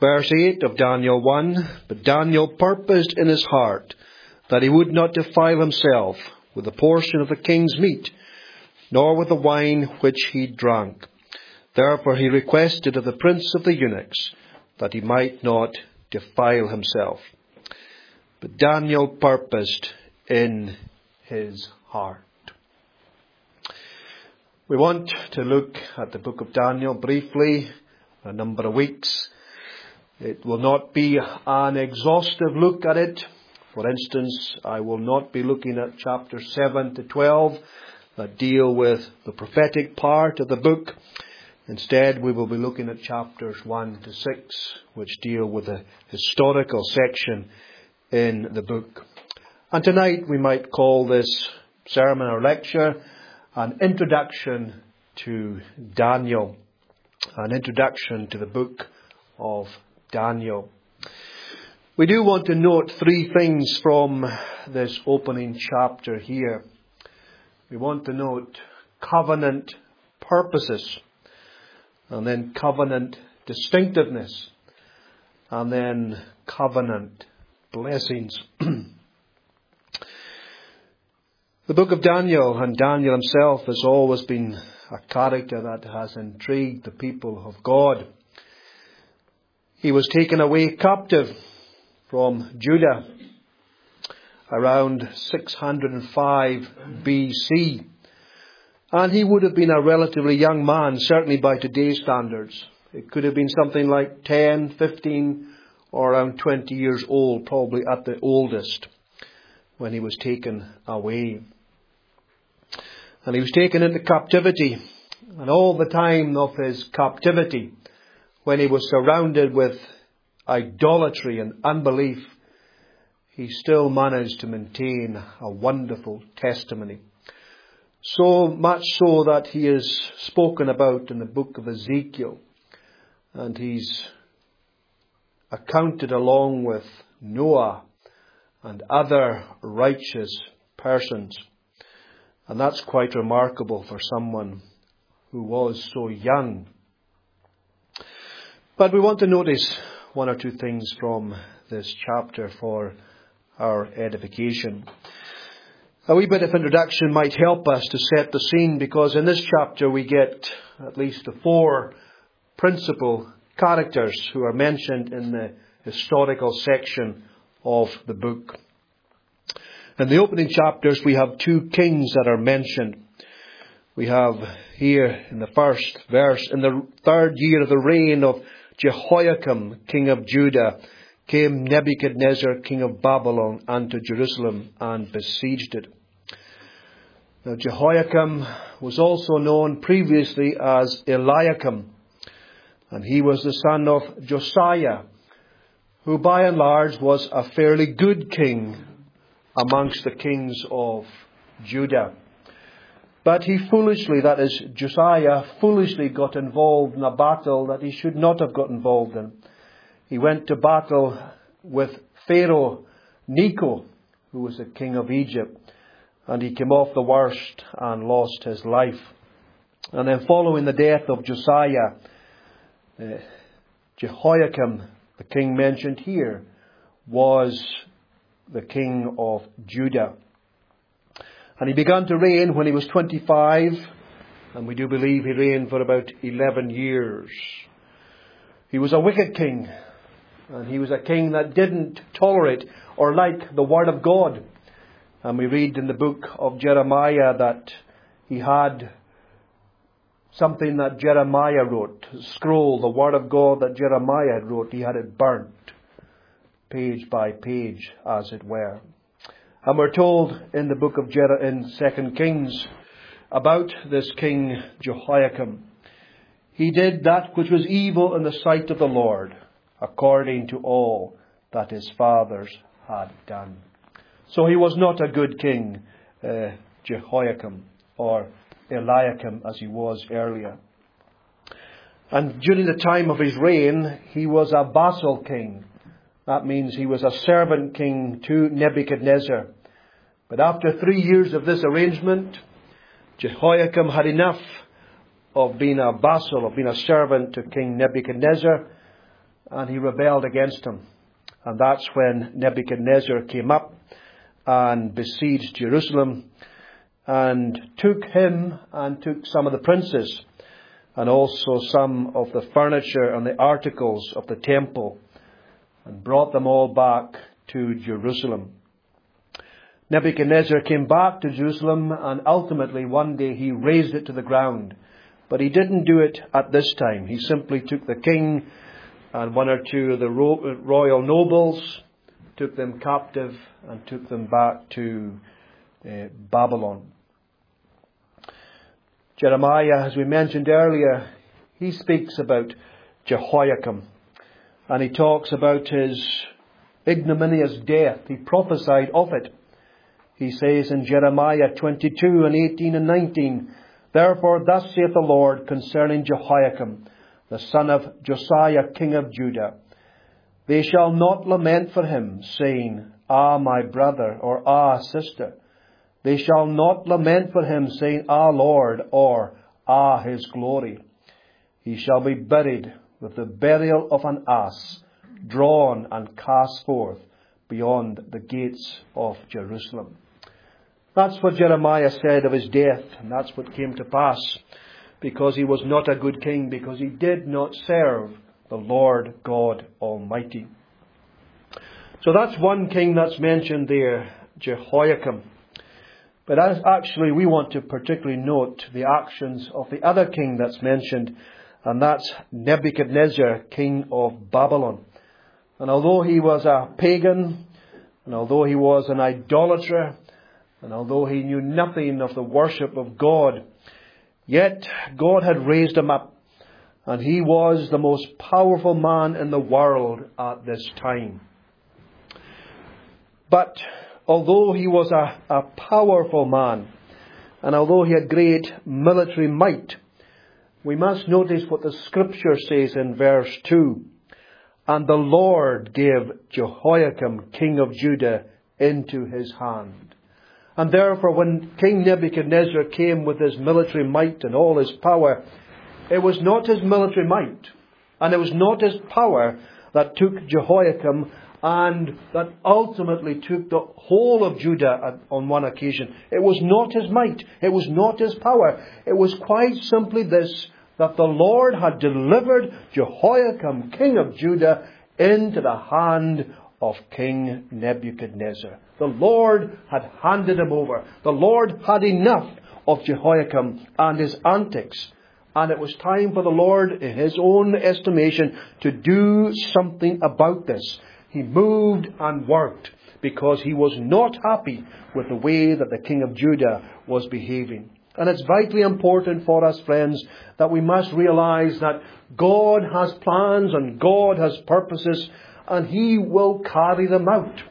Verse 8 of Daniel 1, But Daniel purposed in his heart that he would not defile himself with a portion of the king's meat, nor with the wine which he drank. Therefore he requested of the prince of the eunuchs that he might not defile himself. But Daniel purposed in his heart. We want to look at the book of Daniel briefly for a number of weeks. It will not be an exhaustive look at it. For instance, I will not be looking at chapters 7 to 12 that deal with the prophetic part of the book. Instead, we will be looking at chapters 1 to 6, which deal with the historical section in the book. And tonight we might call this sermon or lecture an introduction to Daniel, an introduction to the book of Daniel. We do want to note three things from this opening chapter here. We want to note covenant purposes, and then covenant distinctiveness, and then covenant blessings. The book of Daniel, and Daniel himself, has always been a character that has intrigued the people of God. He was taken away captive from Judah around 605 BC. And he would have been a relatively young man, certainly by today's standards. It could have been something like 10, 15, or around 20 years old, probably at the oldest, when he was taken away. And he was taken into captivity. And all the time of his captivity, when he was surrounded with idolatry and unbelief, he still managed to maintain a wonderful testimony. So much so that he is spoken about in the book of Ezekiel. And he's accounted along with Noah and other righteous persons. And that's quite remarkable for someone who was so young. But we want to notice one or two things from this chapter for our edification. A wee bit of introduction might help us to set the scene, because in this chapter we get at least the four principal characters who are mentioned in the historical section of the book. In the opening chapters we have two kings that are mentioned. We have here in the first verse, in the 3rd year of the reign of Jehoiakim, king of Judah, came Nebuchadnezzar, king of Babylon, unto Jerusalem and besieged it. Now Jehoiakim was also known previously as Eliakim, and he was the son of Josiah, who by and large was a fairly good king amongst the kings of Judah. But he foolishly, that is Josiah, foolishly got involved in a battle that he should not have got involved in. He went to battle with Pharaoh Necho, who was the king of Egypt, and he came off the worst and lost his life. And then following the death of Josiah, Jehoiakim, the king mentioned here, was the king of Judah. And he began to reign when he was 25, and we do believe he reigned for about 11 years. He was a wicked king, and he was a king that didn't tolerate or like the Word of God. And we read in the book of Jeremiah that he had something that Jeremiah wrote, a scroll, the Word of God that Jeremiah had wrote. He had it burnt, page by page, as it were. And we're told in the book of in 2 Kings about this king Jehoiakim. He did that which was evil in the sight of the Lord, according to all that his fathers had done. So he was not a good king, Jehoiakim, or Eliakim as he was earlier. And during the time of his reign, he was a vassal king. That means he was a servant king to Nebuchadnezzar. But after 3 years of this arrangement, Jehoiakim had enough of being a vassal, of being a servant to King Nebuchadnezzar. and he rebelled against him. And that's when Nebuchadnezzar came up and besieged Jerusalem and took him and took some of the princes and also some of the furniture and the articles of the temple and brought them all back to Jerusalem. Nebuchadnezzar came back to Jerusalem and ultimately one day he razed it to the ground. But he didn't do it at this time. He simply took the king and one or two of the royal nobles, took them captive and took them back to Babylon. Jeremiah, as we mentioned earlier, he speaks about Jehoiakim. And he talks about his ignominious death. He prophesied of it. He says in Jeremiah 22 and 18 and 19, "Therefore thus saith the Lord concerning Jehoiakim, the son of Josiah, king of Judah. They shall not lament for him, saying, Ah, my brother, or Ah, sister. They shall not lament for him, saying, Ah, Lord, or Ah, his glory. He shall be buried with the burial of an ass, drawn and cast forth beyond the gates of Jerusalem." That's what Jeremiah said of his death, and that's what came to pass, because he was not a good king, because he did not serve the Lord God Almighty. So that's one king that's mentioned there, Jehoiakim. But actually we want to particularly note the actions of the other king that's mentioned, and that's Nebuchadnezzar, king of Babylon. And although he was a pagan, and although he was an idolater, and although he knew nothing of the worship of God, yet God had raised him up, and he was the most powerful man in the world at this time. But although he was a powerful man, and although he had great military might, we must notice what the scripture says in verse 2. "And the Lord gave Jehoiakim, king of Judah, into his hand." And therefore, when King Nebuchadnezzar came with his military might and all his power, it was not his military might, and it was not his power that took Jehoiakim and that ultimately took the whole of Judah on one occasion. It was not his might. It was not his power. It was quite simply this, that the Lord had delivered Jehoiakim, king of Judah, into the hand of King Nebuchadnezzar. The Lord had handed him over. The Lord had enough of Jehoiakim and his antics. And it was time for the Lord, in his own estimation, to do something about this. He moved and worked because he was not happy with the way that the king of Judah was behaving. And it's vitally important for us, friends, that we must realize that God has plans and God has purposes, and he will carry them out.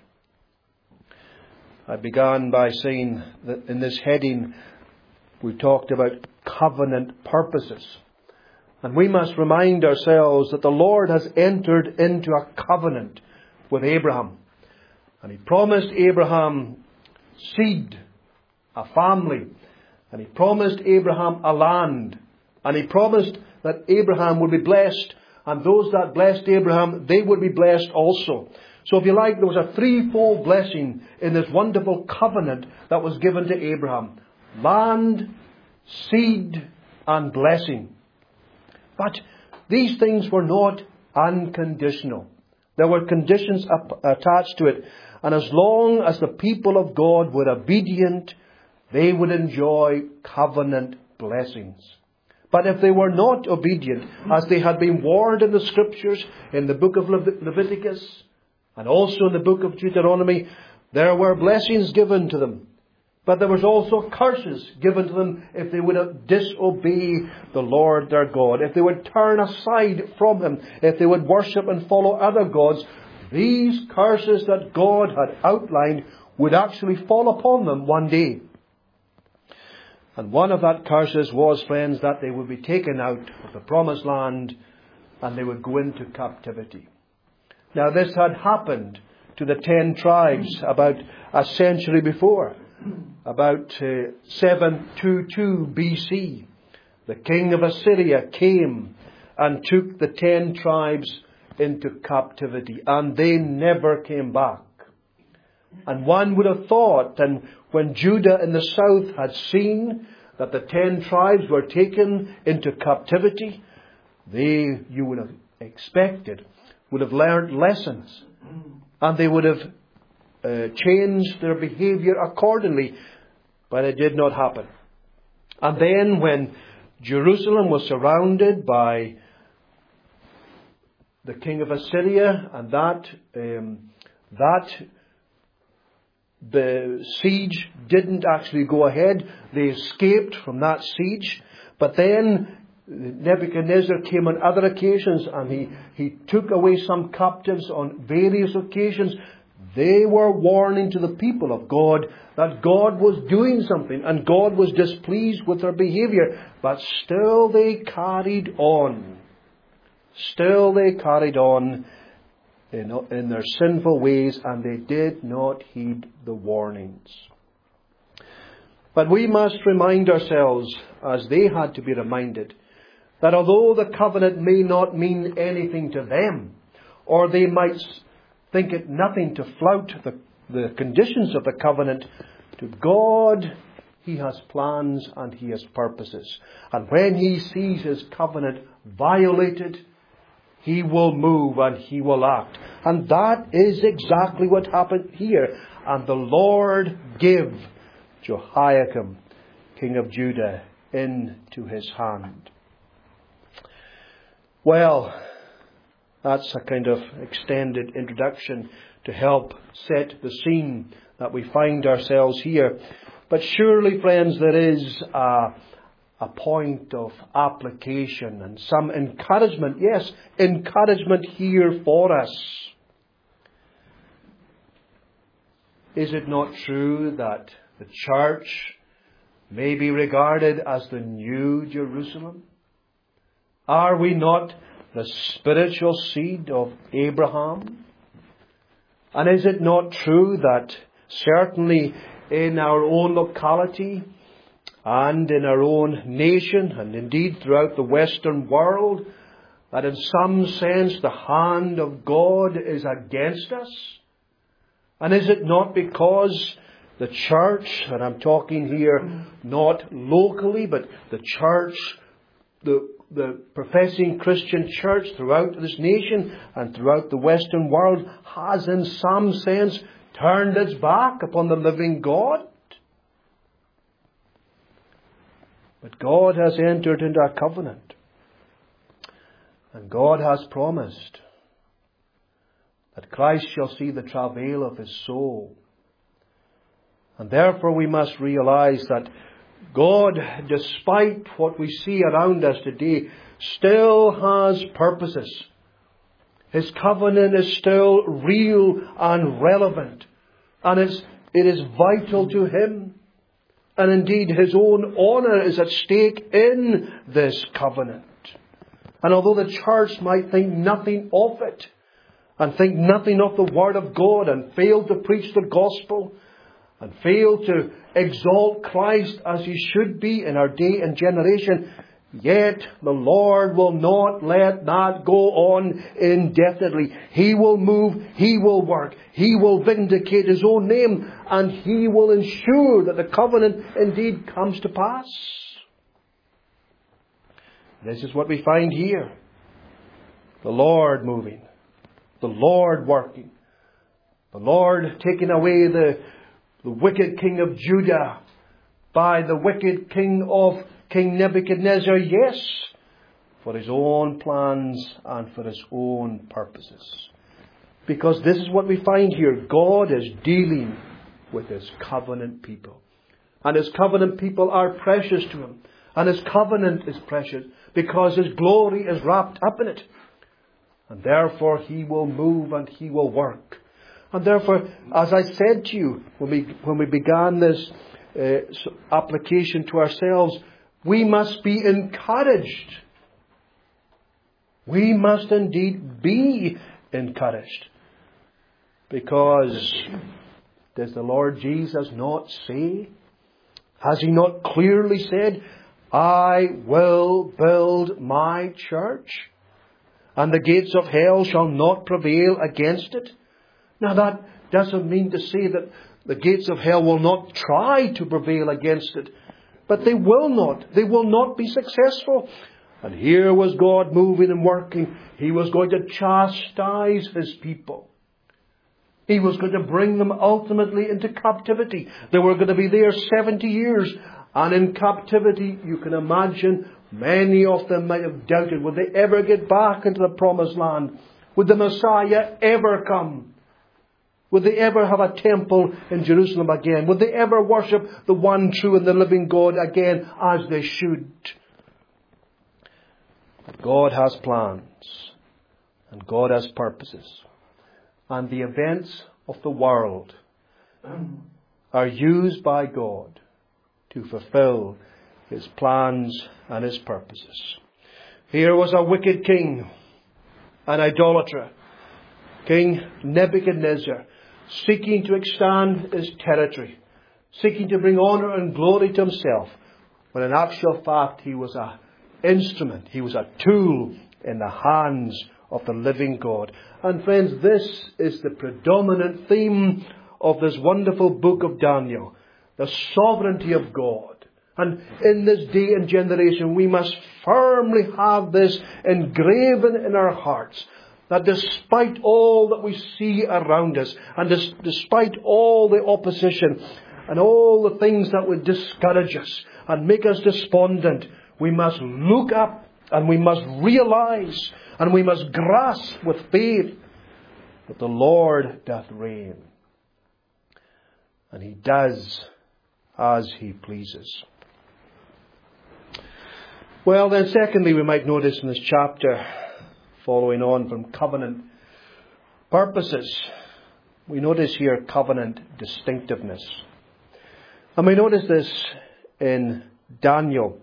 I began by saying that in this heading we talked about covenant purposes. And we must remind ourselves that the Lord has entered into a covenant with Abraham. And he promised Abraham seed, a family. And he promised Abraham a land. And he promised that Abraham would be blessed. And those that blessed Abraham, they would be blessed also. So if you like, there was a threefold blessing in this wonderful covenant that was given to Abraham. Land, seed, and blessing. But these things were not unconditional. There were conditions attached to it. And as long as the people of God were obedient, they would enjoy covenant blessings. But if they were not obedient, as they had been warned in the scriptures, in the book of Leviticus, and also in the book of Deuteronomy, there were blessings given to them. But there was also curses given to them if they would disobey the Lord their God. If they would turn aside from Him. If they would worship and follow other gods. These curses that God had outlined would actually fall upon them one day. And one of that curses was, friends, that they would be taken out of the promised land and they would go into captivity. Now this had happened to the 10 tribes about a century before. About 722 BC, the king of Assyria came and took the 10 tribes into captivity, and they never came back. And one would have thought, and when Judah in the south had seen that the 10 tribes were taken into captivity, they, you would have expected, would have learned lessons, and they would have changed their behavior accordingly. But it did not happen. And then when Jerusalem was surrounded by the king of Assyria, and the siege didn't actually go ahead. They escaped from that siege. But then Nebuchadnezzar came on other occasions, and he took away some captives on various occasions. They were warning to the people of God that God was doing something, and God was displeased with their behavior. But still they carried on. Still they carried on in their sinful ways, and they did not heed the warnings. But we must remind ourselves, as they had to be reminded, that although the covenant may not mean anything to them, or they might think it nothing to flout the conditions of the covenant, to God He has plans and He has purposes. And when He sees His covenant violated, He will move and He will act. And that is exactly what happened here. And the Lord gave Jehoiakim, king of Judah, into his hand. Well, that's a kind of extended introduction to help set the scene that we find ourselves here. But surely, friends, there is a point of application and some encouragement. Yes, encouragement here for us. Is it not true that the church may be regarded as the New Jerusalem? Are we not the spiritual seed of Abraham? And is it not true that certainly in our own locality and in our own nation, and indeed throughout the Western world, that in some sense the hand of God is against us? And is it not because the church, and I'm talking here not locally, but the church, the professing Christian church throughout this nation and throughout the Western world, has in some sense turned its back upon the living God? But God has entered into a covenant. And God has promised that Christ shall see the travail of His soul. And therefore we must realize that God, despite what we see around us today, still has purposes. His covenant is still real and relevant. And it is vital to Him. And indeed, His own honour is at stake in this covenant. And although the church might think nothing of it, and think nothing of the Word of God, and fail to preach the gospel, and fail to exalt Christ as He should be in our day and generation, yet the Lord will not let that go on indefinitely. He will move, He will work, He will vindicate His own name, and He will ensure that the covenant indeed comes to pass. This is what we find here. The Lord moving, the Lord working, the Lord taking away the wicked king of Judah by the wicked king of King Nebuchadnezzar, yes, for His own plans and for His own purposes. Because this is what we find here. God is dealing with His covenant people. And His covenant people are precious to Him. And His covenant is precious because His glory is wrapped up in it. And therefore He will move and He will work. And therefore, as I said to you when we began this application to ourselves, we must be encouraged. We must indeed be encouraged. Because does the Lord Jesus not say, has He not clearly said, I will build my church, and the gates of hell shall not prevail against it. Now that doesn't mean to say that the gates of hell will not try to prevail against it, but they will not. They will not be successful. And here was God moving and working. He was going to chastise His people. He was going to bring them ultimately into captivity. They were going to be there 70 years. And in captivity, you can imagine, many of them might have doubted, would they ever get back into the promised land? Would the Messiah ever come? Would they ever have a temple in Jerusalem again? Would they ever worship the one true and the living God again as they should? But God has plans. And God has purposes. And the events of the world are used by God to fulfill His plans and His purposes. Here was a wicked king, an idolater, King Nebuchadnezzar, seeking to expand his territory, seeking to bring honour and glory to himself, when in actual fact he was an instrument, he was a tool in the hands of the living God. And friends, this is the predominant theme of this wonderful book of Daniel, the sovereignty of God. And in this day and generation, we must firmly have this engraven in our hearts, that despite all that we see around us, and despite all the opposition, and all the things that would discourage us and make us despondent, we must look up and we must realize and we must grasp with faith that the Lord doth reign. And He does as He pleases. Well then, secondly, we might notice in this chapter, following on from covenant purposes, we notice here covenant distinctiveness. And we notice this in Daniel.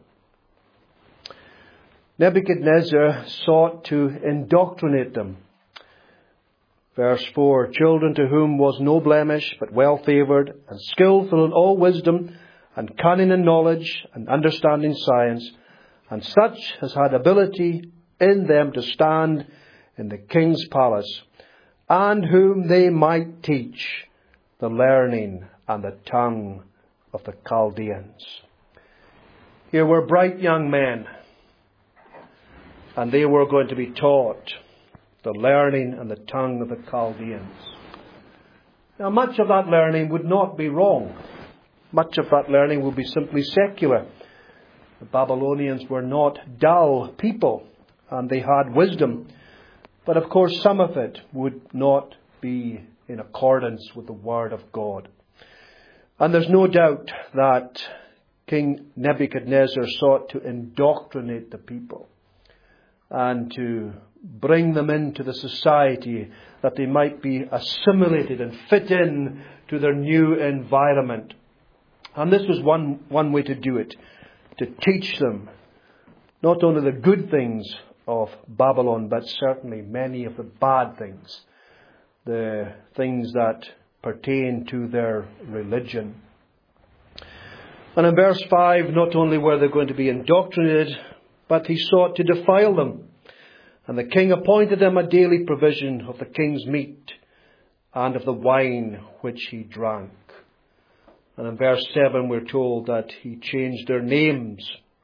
Nebuchadnezzar sought to indoctrinate them. Verse 4, children to whom was no blemish, but well favoured, and skillful in all wisdom, and cunning in knowledge, and understanding science, and such as had ability in them to stand in the king's palace, and whom they might teach the learning and the tongue of the Chaldeans. Here were bright young men, and they were going to be taught the learning and the tongue of the Chaldeans. Now, much of that learning would not be wrong. Much of that learning would be simply secular. The Babylonians were not dull people, and they had wisdom. But of course, some of it would not be in accordance with the Word of God. And there's no doubt that King Nebuchadnezzar sought to indoctrinate the people and to bring them into the society that they might be assimilated and fit in to their new environment. And this was one way to do it, to teach them not only the good things of Babylon, but certainly many of the bad things, the things that pertain to their religion. And in verse 5, not only were they going to be indoctrinated, but he sought to defile them. And the king appointed them a daily provision of the king's meat and of the wine which he drank. And in verse 7 we're told that he changed their names.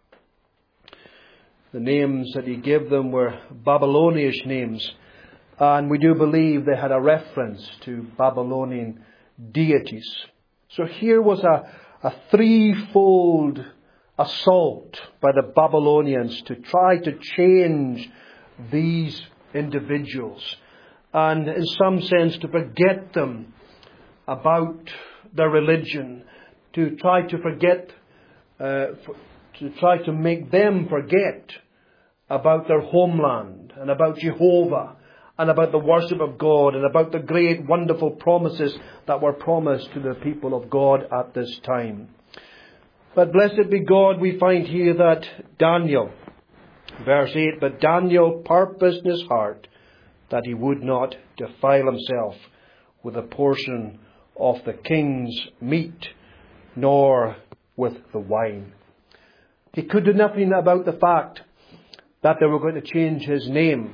The names that he gave them were Babylonian names. And we do believe they had a reference to Babylonian deities. So here was a threefold assault by the Babylonians to try to change these individuals, and in some sense to forget them about their religion, to try to forget, to try to make them forget about their homeland and about Jehovah and about the worship of God and about the great wonderful promises that were promised to the people of God at this time. But blessed be God, we find here that Daniel, verse 8, but Daniel purposed in his heart that he would not defile himself with a portion of the king's meat, nor with the wine. He could do nothing about the fact that they were going to change his name.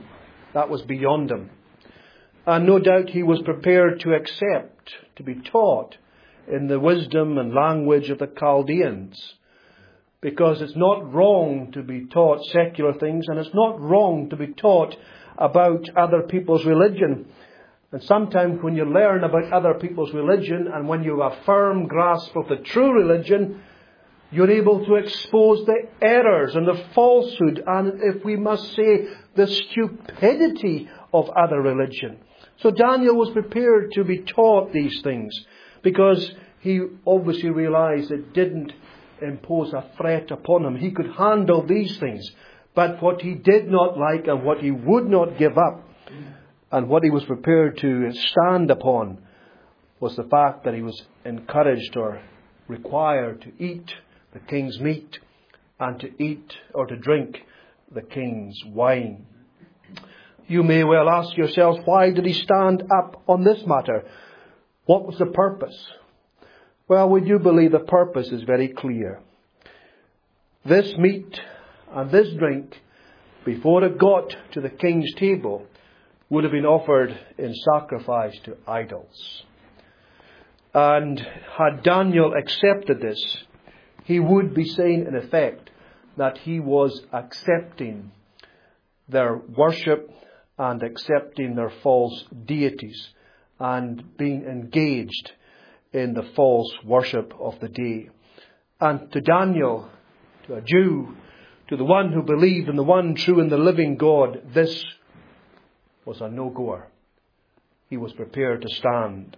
That was beyond him. And no doubt he was prepared to accept, to be taught in the wisdom and language of the Chaldeans. Because it's not wrong to be taught secular things, and it's not wrong to be taught about other people's religion. And sometimes when you learn about other people's religion, and when you have a firm grasp of the true religion, you're able to expose the errors and the falsehood, and if we must say, the stupidity of other religion. So Daniel was prepared to be taught these things, because he obviously realized it didn't impose a threat upon him. He could handle these things. But what he did not like, and what he would not give up, and what he was prepared to stand upon, was the fact that he was encouraged or required to eat the king's meat and to eat or to drink the king's wine. You may well ask yourselves, why did he stand up on this matter? What was the purpose? Well, we do believe the purpose is very clear. This meat and this drink, before it got to the king's table, would have been offered in sacrifice to idols. And had Daniel accepted this, he would be saying in effect that he was accepting their worship and accepting their false deities and being engaged in the false worship of the day. And to Daniel, to a Jew, to the one who believed in the one true and the living God, this was a no-goer. He was prepared to stand.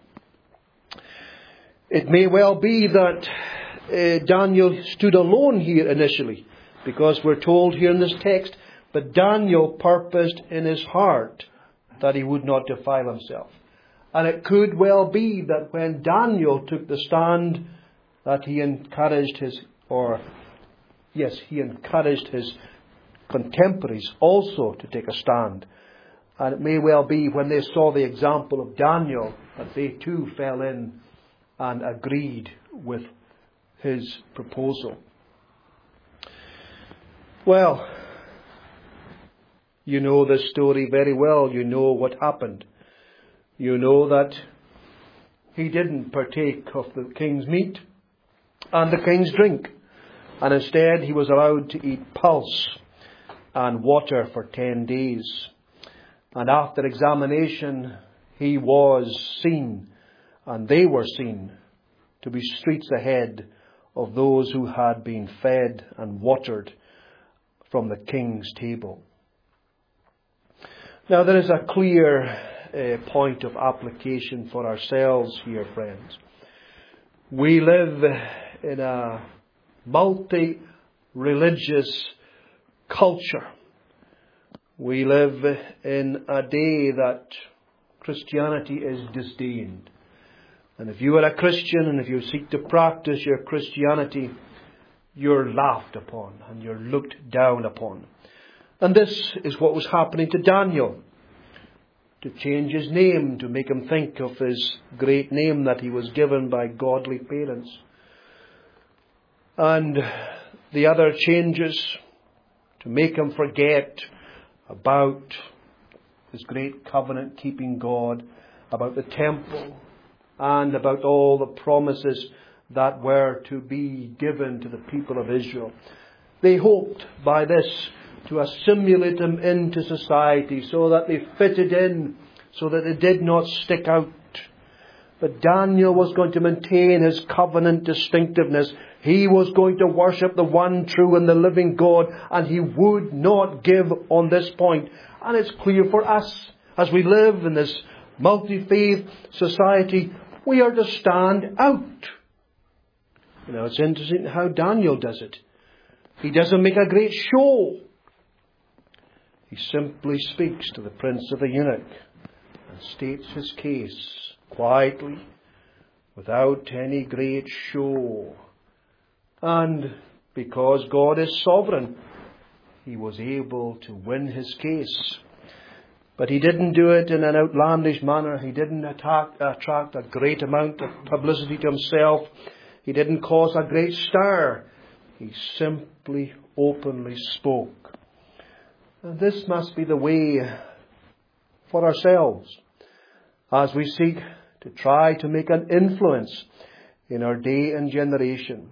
It may well be that Daniel stood alone here initially, because we're told here in this text, but Daniel purposed in his heart that he would not defile himself. And it could well be that when Daniel took the stand, that he encouraged his contemporaries also to take a stand. And it may well be when they saw the example of Daniel that they too fell in and agreed with his proposal. Well, you know this story very well. You know what happened. You know that he didn't partake of the king's meat and the king's drink. And instead he was allowed to eat pulse and water for 10 days. And after examination, he was seen, and they were seen, to be streets ahead of those who had been fed and watered from the king's table. Now there is a clear point of application for ourselves here, friends. We live in a multi-religious culture. We live in a day that Christianity is disdained. And if you are a Christian and if you seek to practice your Christianity, you're laughed upon and you're looked down upon. And this is what was happening to Daniel. To change his name, to make him think of his great name that he was given by godly parents. And the other changes, to make him forget about his great covenant-keeping God, about the temple, and about all the promises that were to be given to the people of Israel. They hoped by this to assimilate them into society so that they fitted in, so that they did not stick out. But Daniel was going to maintain his covenant distinctiveness. He was going to worship the one true and the living God, and he would not give on this point. And it's clear for us, as we live in this multi-faith society, we are to stand out. You know, it's interesting how Daniel does it. He doesn't make a great show. He simply speaks to the prince of the eunuch and states his case quietly, without any great show. And because God is sovereign, he was able to win his case. But he didn't do it in an outlandish manner. He didn't attract a great amount of publicity to himself. He didn't cause a great stir. He simply, openly spoke. And this must be the way for ourselves as we seek to try to make an influence in our day and generation.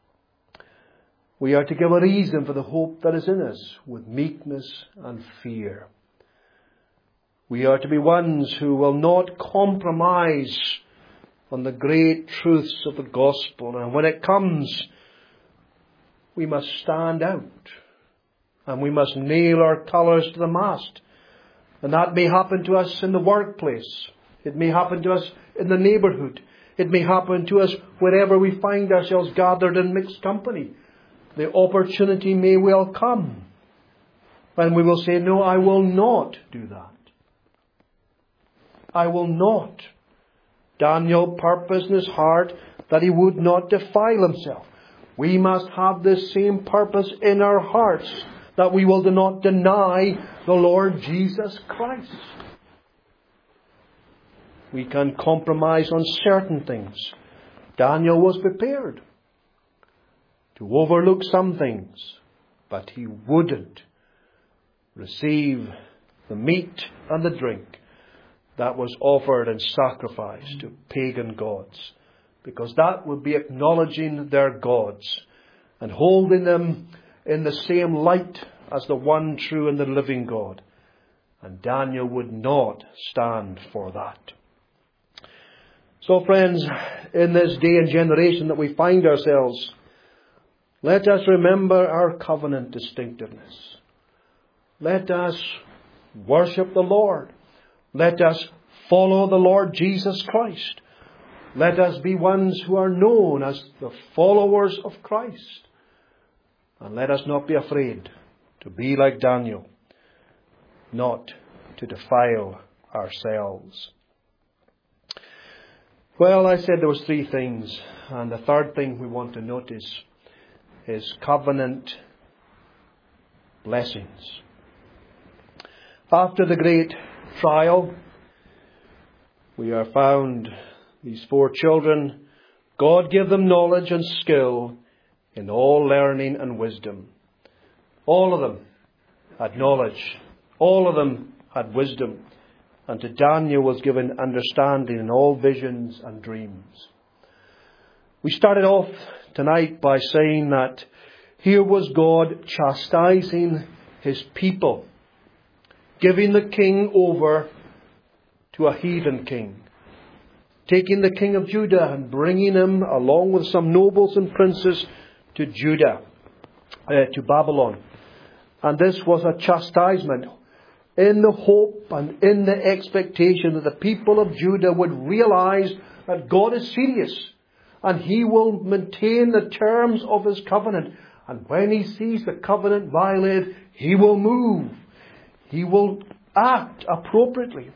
We are to give a reason for the hope that is in us with meekness and fear. We are to be ones who will not compromise on the great truths of the gospel. And when it comes, we must stand out. And we must nail our colours to the mast. And that may happen to us in the workplace. It may happen to us in the neighbourhood. It may happen to us wherever we find ourselves gathered in mixed company. The opportunity may well come. And we will say, no, I will not do that. I will not. Daniel purposed in his heart that he would not defile himself. We must have this same purpose in our hearts, that we will not deny the Lord Jesus Christ. We can compromise on certain things. Daniel was prepared to overlook some things, but he wouldn't receive the meat and the drink that was offered and sacrificed to pagan gods, because that would be acknowledging their gods and holding them in the same light as the one true and the living God. And Daniel would not stand for that. So friends, in this day and generation that we find ourselves, let us remember our covenant distinctiveness. Let us worship the Lord. Let us follow the Lord Jesus Christ. Let us be ones who are known as the followers of Christ. And let us not be afraid to be like Daniel, not to defile ourselves. Well, I said there was 3 things. And the third thing we want to notice is covenant blessings. After the great trial, we are found these 4 children. God gave them knowledge and skill in all learning and wisdom. All of them had knowledge. All of them had wisdom. And to Daniel was given understanding in all visions and dreams. We started off tonight by saying that here was God chastising his people, giving the king over to a heathen king, taking the king of Judah and bringing him along with some nobles and princes to Judah, to Babylon. And this was a chastisement in the hope and in the expectation that the people of Judah would realize that God is serious and he will maintain the terms of his covenant. And when he sees the covenant violated, he will move. He will act appropriately.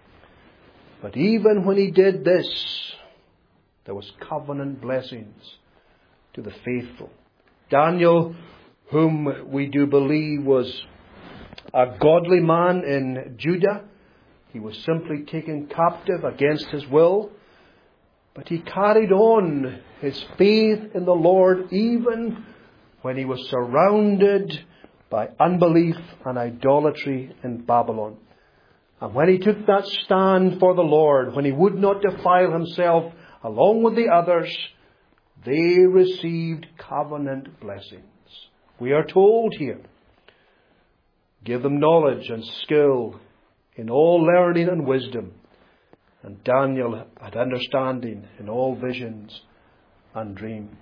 But even when he did this, there was covenant blessings to the faithful. Daniel, whom we do believe was a godly man in Judah, he was simply taken captive against his will, but he carried on his faith in the Lord even when he was surrounded by unbelief and idolatry in Babylon. And when he took that stand for the Lord, when he would not defile himself along with the others, they received covenant blessings. We are told here, give them knowledge and skill in all learning and wisdom. And Daniel had understanding in all visions and dreams.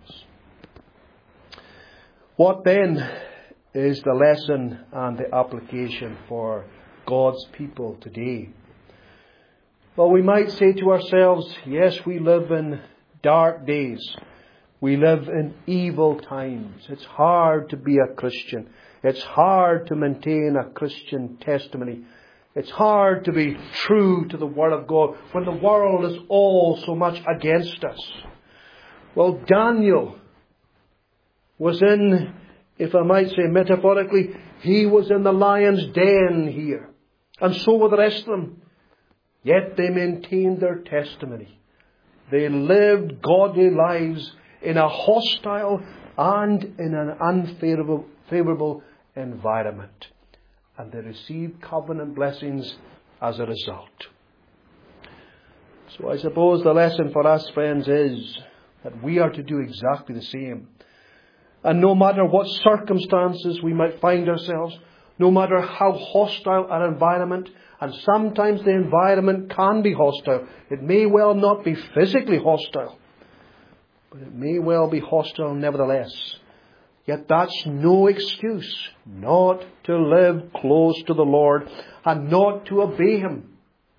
What then is the lesson and the application for God's people today? Well, we might say to ourselves, yes, we live in dark days. We live in evil times. It's hard to be a Christian. It's hard to maintain a Christian testimony. It's hard to be true to the Word of God when the world is all so much against us. Well, Daniel was in, if I might say metaphorically, he was in the lion's den here. And so were the rest of them. Yet they maintained their testimony. They lived godly lives in a hostile and in an unfavorable environment. And they received covenant blessings as a result. So I suppose the lesson for us, friends, is that we are to do exactly the same. And no matter what circumstances we might find ourselves, no matter how hostile our environment, and sometimes the environment can be hostile. It may well not be physically hostile, but it may well be hostile nevertheless. Yet that's no excuse not to live close to the Lord and not to obey Him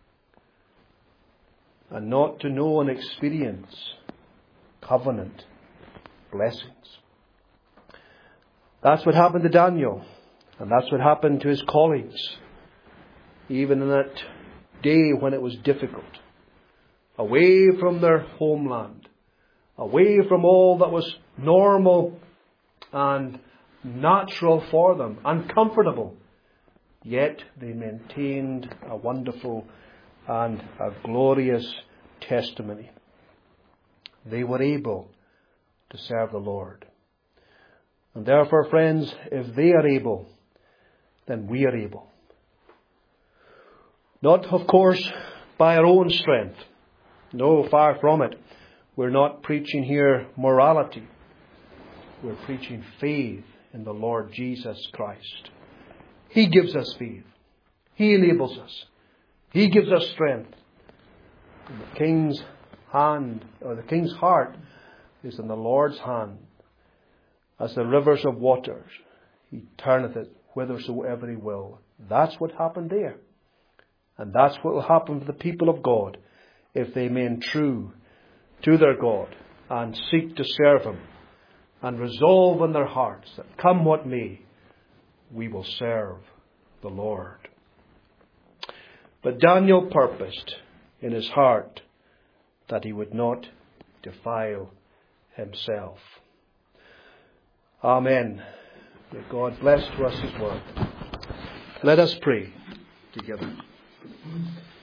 and not to know and experience covenant blessings. That's what happened to Daniel, and that's what happened to his colleagues, even in that day when it was difficult. Away from their homeland, away from all that was normal and natural for them, and comfortable, yet they maintained a wonderful and a glorious testimony. They were able to serve the Lord. And therefore, friends, if they are able, then we are able. Not, of course, by our own strength. No, far from it. We're not preaching here morality. We're preaching faith in the Lord Jesus Christ. He gives us faith. He enables us. He gives us strength. And the King's hand, or the King's heart, is in the Lord's hand. As the rivers of waters, He turneth it whithersoever He will. That's what happened there. And that's what will happen to the people of God if they remain true to their God and seek to serve Him and resolve in their hearts that come what may, we will serve the Lord. But Daniel purposed in his heart that he would not defile himself. Amen. May God bless to us His word. Let us pray together.